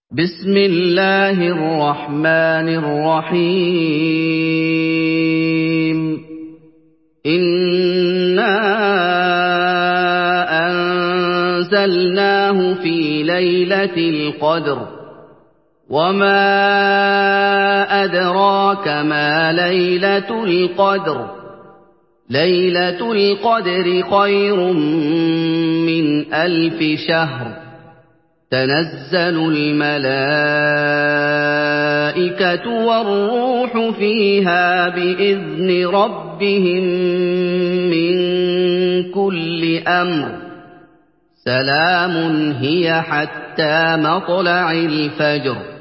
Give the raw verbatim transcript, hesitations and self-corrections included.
بسم الله الرحمن الرحيم إنا أنزلناه في ليلة القدر وما أدراك ما ليلة القدر ليلة القدر خير من ألف شهر تنزل الملائكة والروح فيها بإذن ربهم من كل أمر سلام هي حتى مطلع الفجر